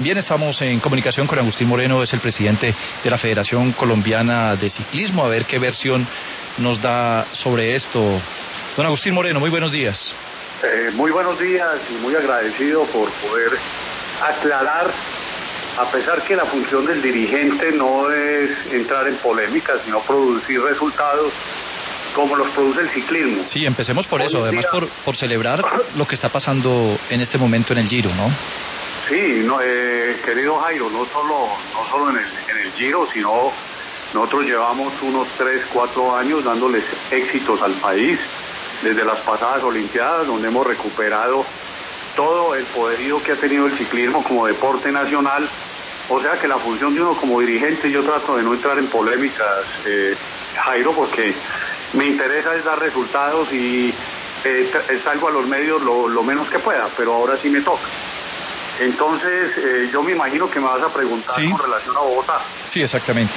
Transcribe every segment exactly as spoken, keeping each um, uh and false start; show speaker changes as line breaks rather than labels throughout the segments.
Bien, estamos en comunicación con Agustín Moreno, es el presidente de la Federación Colombiana de Ciclismo, a ver qué versión nos da sobre esto. Don Agustín Moreno, muy buenos días.
Eh, muy buenos días y muy agradecido por poder aclarar, a pesar que la función del dirigente no es entrar en polémicas, sino producir resultados como los produce el ciclismo.
Sí, empecemos por Hoy eso, además día... por, por celebrar lo que está pasando en este momento en el Giro, ¿no?
Sí, no, eh, querido Jairo, no solo, no solo en el, en el Giro, sino nosotros llevamos unos tres, cuatro años dándoles éxitos al país, desde las pasadas Olimpiadas, donde hemos recuperado todo el poderío que ha tenido el ciclismo como deporte nacional. O sea que la función de uno como dirigente, yo trato de no entrar en polémicas, eh, Jairo, porque me interesa es dar resultados y eh, salgo a los medios lo, lo menos que pueda, pero ahora sí me toca. Entonces, eh, yo me imagino que me vas a preguntar ¿Sí? con relación a Bogotá.
Sí, exactamente.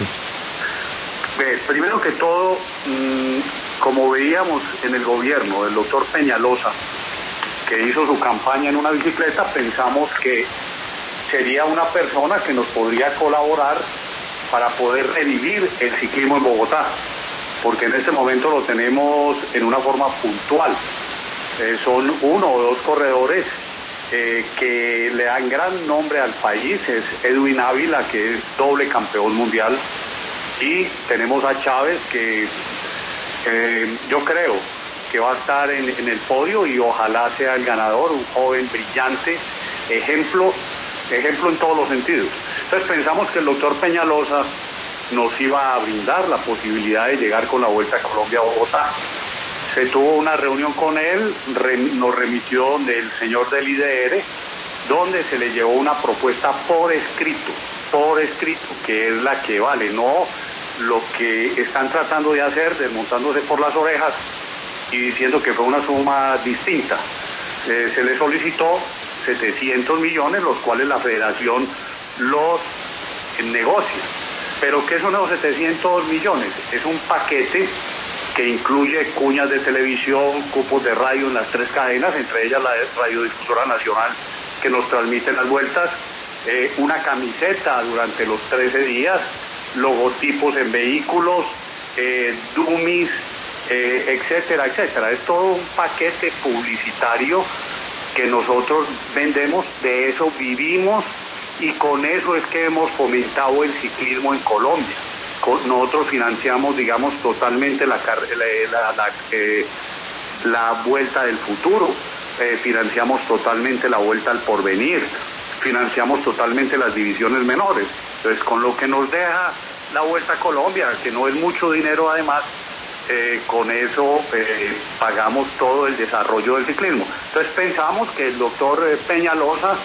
Eh, primero que todo, mmm, como veíamos en el gobierno del doctor Peñalosa, que hizo su campaña en una bicicleta, pensamos que sería una persona que nos podría colaborar para poder revivir el ciclismo en Bogotá, porque en este momento lo tenemos en una forma puntual. Eh, son uno o dos corredores Eh, que le dan gran nombre al país. Es Edwin Ávila, que es doble campeón mundial, y tenemos a Chávez, que eh, yo creo que va a estar en, en el podio y ojalá sea el ganador, un joven brillante, ejemplo, ejemplo en todos los sentidos. Entonces pensamos que el doctor Peñalosa nos iba a brindar la posibilidad de llegar con la Vuelta a Colombia a Bogotá. Se tuvo una reunión con él, re, nos remitió del señor del I D R, donde se le llevó una propuesta por escrito, por escrito, que es la que vale, no lo que están tratando de hacer, desmontándose por las orejas y diciendo que fue una suma distinta. Eh, se le solicitó setecientos millones, los cuales la federación los negocia. ¿Pero qué son esos setecientos millones? Es un paquete que incluye cuñas de televisión, cupos de radio en las tres cadenas, entre ellas la Radiodifusora Nacional, que nos transmite las vueltas, eh, una camiseta durante los trece días, logotipos en vehículos, eh, dummies, eh, etcétera, etcétera. Es todo un paquete publicitario que nosotros vendemos, de eso vivimos, y con eso es que hemos fomentado el ciclismo en Colombia. Nosotros financiamos, digamos, totalmente la, la, la, eh, la Vuelta del Futuro, eh, financiamos totalmente la Vuelta al Porvenir, financiamos totalmente las divisiones menores. Entonces, con lo que nos deja la Vuelta a Colombia, que no es mucho dinero además, eh, con eso eh, pagamos todo el desarrollo del ciclismo. Entonces pensamos que el doctor Peñalosa,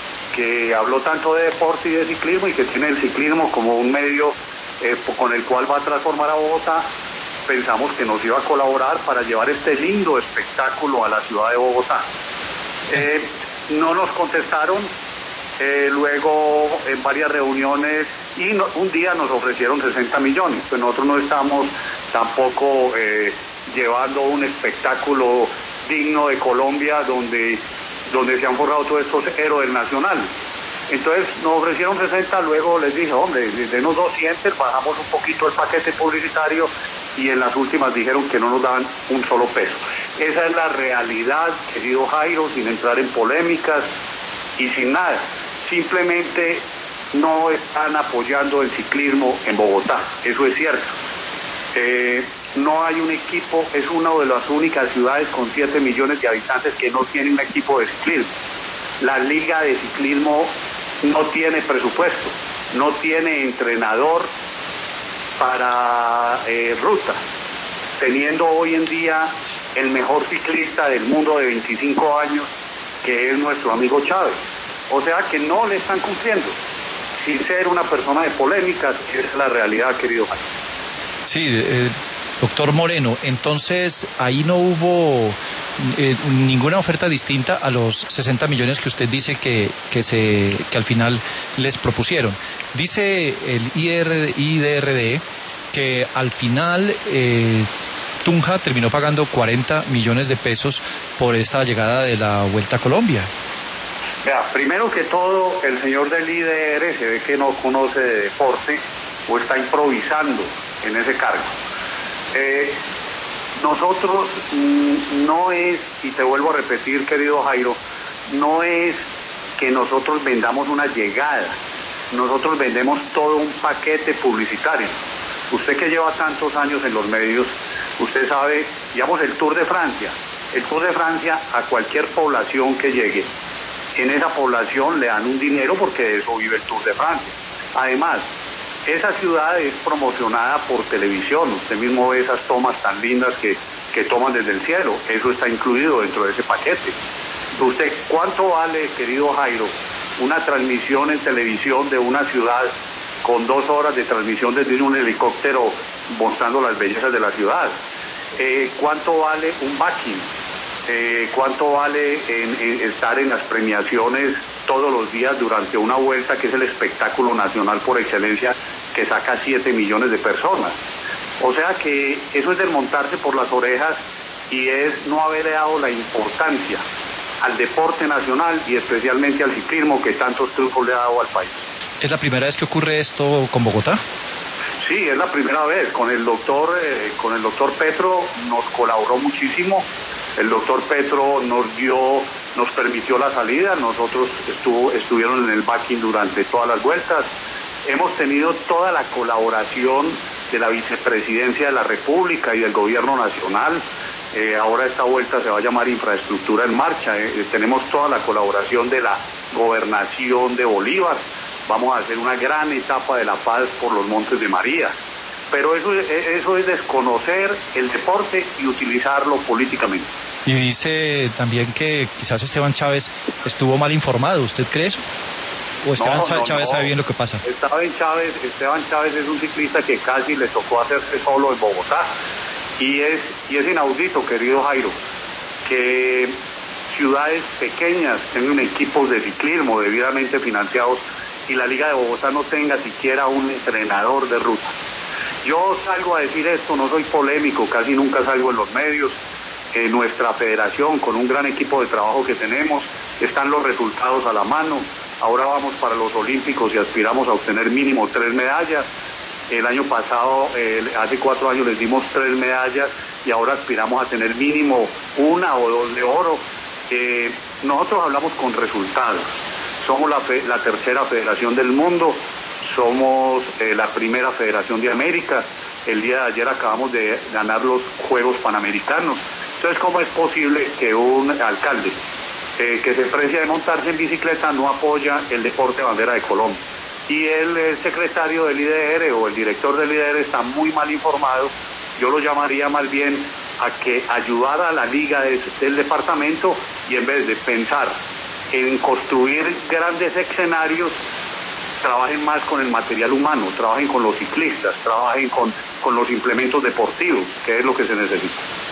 que habló tanto de deporte y de ciclismo y que tiene el ciclismo como un medio Eh, con el cual va a transformar a Bogotá, pensamos que nos iba a colaborar para llevar este lindo espectáculo a la ciudad de Bogotá. Eh, no nos contestaron, eh, luego en varias reuniones, y no, un día nos ofrecieron sesenta millones, pues nosotros no estamos tampoco eh, llevando un espectáculo digno de Colombia donde, donde se han forrado todos estos héroes nacionales. Entonces nos ofrecieron sesenta, luego les dije, hombre, denos doscientos, bajamos un poquito el paquete publicitario, y en las últimas dijeron que no nos daban un solo peso. Esa es la realidad, querido Jairo, sin entrar en polémicas y sin nada. Simplemente no están apoyando el ciclismo en Bogotá, eso es cierto. Eh, no hay un equipo, es una de las únicas ciudades con siete millones de habitantes que no tiene un equipo de ciclismo. La Liga de Ciclismo no tiene presupuesto, no tiene entrenador para eh, ruta, teniendo hoy en día el mejor ciclista del mundo de veinticinco años, que es nuestro amigo Chávez. O sea que no le están cumpliendo, sin ser una persona de polémicas, que es la realidad, querido Jaime.
Sí, eh, doctor Moreno, entonces ahí no hubo eh, ninguna oferta distinta a los sesenta millones que usted dice que, que, se, que al final les propusieron. Dice el I D R D que al final eh, Tunja terminó pagando cuarenta millones de pesos por esta llegada de la Vuelta a Colombia.
Vea, primero que todo, el señor del I D R se ve que no conoce de deporte o está improvisando en ese cargo. Eh, nosotros mm, no es, y te vuelvo a repetir, querido Jairo, no es que nosotros vendamos una llegada, nosotros vendemos todo un paquete publicitario. Usted que lleva tantos años en los medios, usted sabe, digamos, el Tour de Francia. El Tour de Francia, a cualquier población que llegue, en esa población le dan un dinero porque de eso vive el Tour de Francia. Además, esa ciudad es promocionada por televisión. Usted mismo ve esas tomas tan lindas que, que toman desde el cielo. Eso está incluido dentro de ese paquete. Usted, ¿cuánto vale, querido Jairo, una transmisión en televisión de una ciudad con dos horas de transmisión desde un helicóptero mostrando las bellezas de la ciudad? Eh, ¿Cuánto vale un backing? Eh, ¿Cuánto vale en, en estar en las premiaciones todos los días durante una vuelta que es el espectáculo nacional por excelencia que saca siete millones de personas? O sea que eso es desmontarse por las orejas y es no haberle dado la importancia al deporte nacional y especialmente al ciclismo que tantos triunfos le ha dado al país.
¿Es la primera vez que ocurre esto con Bogotá?
Sí, es la primera vez. Con el doctor, eh, con el doctor Petro nos colaboró muchísimo. El doctor Petro nos dio, nos permitió la salida. Nosotros estuvo, estuvieron en el backing durante todas las vueltas. Hemos tenido toda la colaboración de la Vicepresidencia de la República y del Gobierno Nacional. Eh, ahora esta vuelta se va a llamar Infraestructura en Marcha. Eh, tenemos toda la colaboración de la Gobernación de Bolívar. Vamos a hacer una gran etapa de la paz por los Montes de María. Pero eso, eso es desconocer el deporte y utilizarlo políticamente.
Y dice también que quizás Esteban Chávez estuvo mal informado. ¿Usted cree eso? ¿O Esteban no, Chávez no, no. sabe bien lo que pasa?
Esteban Chávez, Esteban Chávez es un ciclista que casi le tocó hacerse solo en Bogotá. Y es, y es inaudito, querido Jairo, que ciudades pequeñas tengan equipos de ciclismo debidamente financiados y la Liga de Bogotá no tenga siquiera un entrenador de ruta. Yo salgo a decir esto, no soy polémico, casi nunca salgo en los medios. Eh, nuestra federación, con un gran equipo de trabajo que tenemos, están los resultados a la mano. Ahora vamos para los Olímpicos y aspiramos a obtener mínimo tres medallas. El año pasado, eh, hace cuatro años les dimos tres medallas y ahora aspiramos a tener mínimo una o dos de oro. Eh, nosotros hablamos con resultados. Somos la, fe, la tercera federación del mundo, somos eh, la primera federación de América. El día de ayer acabamos de ganar los Juegos Panamericanos. Entonces, ¿cómo es posible que un alcalde eh, que se precia de montarse en bicicleta no apoya el deporte bandera de Colombia? Y el, el secretario del I D R o el director del I D R está muy mal informado. Yo lo llamaría más bien a que ayudara a la liga de, del departamento y en vez de pensar en construir grandes escenarios, trabajen más con el material humano, trabajen con los ciclistas, trabajen con, con los implementos deportivos, que es lo que se necesita.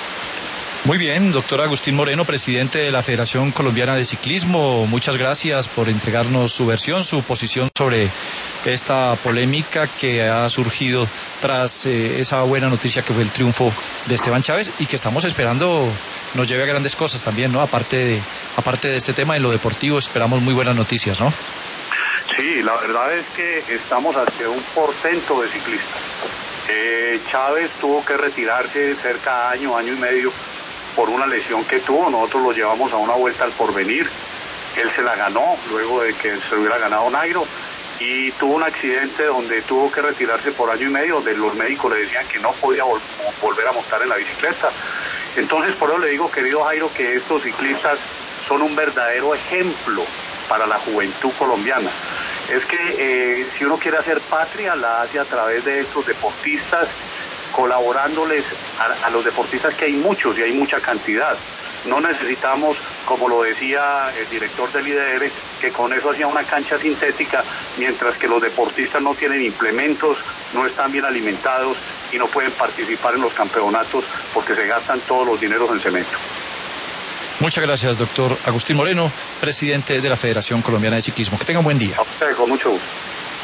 Muy bien, doctor Agustín Moreno, presidente de la Federación Colombiana de Ciclismo, muchas gracias por entregarnos su versión, su posición sobre esta polémica que ha surgido tras eh, esa buena noticia que fue el triunfo de Esteban Chávez y que estamos esperando nos lleve a grandes cosas también, ¿no? Aparte de, aparte de este tema, en lo deportivo esperamos muy buenas noticias, ¿no?
Sí, la verdad es que estamos ante un portento de ciclistas. Eh, Chávez tuvo que retirarse cerca de año, año y medio por una lesión que tuvo. Nosotros lo llevamos a una vuelta al Porvenir. Él se la ganó luego de que se hubiera ganado Nairo y tuvo un accidente donde tuvo que retirarse por año y medio, donde los médicos le decían que no podía vol- volver a montar en la bicicleta. Entonces, por eso le digo, querido Jairo, que estos ciclistas son un verdadero ejemplo para la juventud colombiana. Es que eh, si uno quiere hacer patria, la hace a través de estos deportistas, colaborándoles a, a los deportistas, que hay muchos y hay mucha cantidad. No necesitamos, como lo decía el director del I D R, que con eso hacía una cancha sintética, mientras que los deportistas no tienen implementos, no están bien alimentados y no pueden participar en los campeonatos porque se gastan todos los dineros en cemento.
Muchas gracias, doctor Agustín Moreno, presidente de la Federación Colombiana de Ciclismo. Que tenga un buen día.
A usted, con mucho gusto.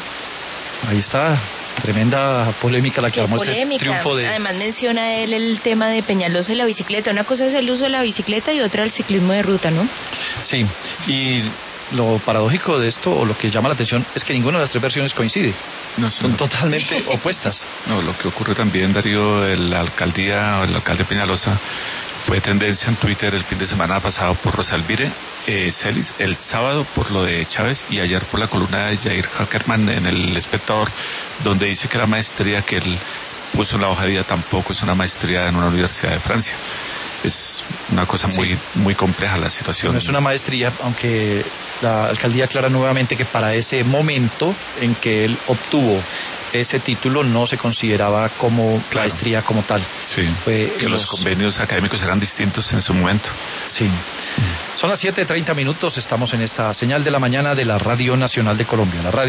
Ahí está. Tremenda polémica la que armó este triunfo de...
Además menciona él el tema de Peñalosa y la bicicleta. Una cosa es el uso de la bicicleta y otra el ciclismo de ruta, ¿no?
Sí, y lo paradójico de esto, o lo que llama la atención, es que ninguna de las tres versiones coincide.
No, sí,
Son
no.
totalmente opuestas.
No, lo que ocurre también, Darío, en la alcaldía, o el alcalde Peñalosa, fue tendencia en Twitter el fin de semana pasado por Rosalvire eh, Celis, el sábado por lo de Chávez y ayer por la columna de Jair Hackerman en El Espectador, donde dice que la maestría que él puso en la hoja de vida tampoco es una maestría en una universidad de Francia. Es una cosa muy, sí. muy compleja la situación.
No es una maestría, aunque la alcaldía aclara nuevamente que para ese momento en que él obtuvo ese título no se consideraba como claro. maestría como tal.
Sí, Fue que los... los convenios académicos eran distintos en su momento.
Sí. Mm. Son las siete treinta minutos, estamos en esta señal de la mañana de la Radio Nacional de Colombia, la radio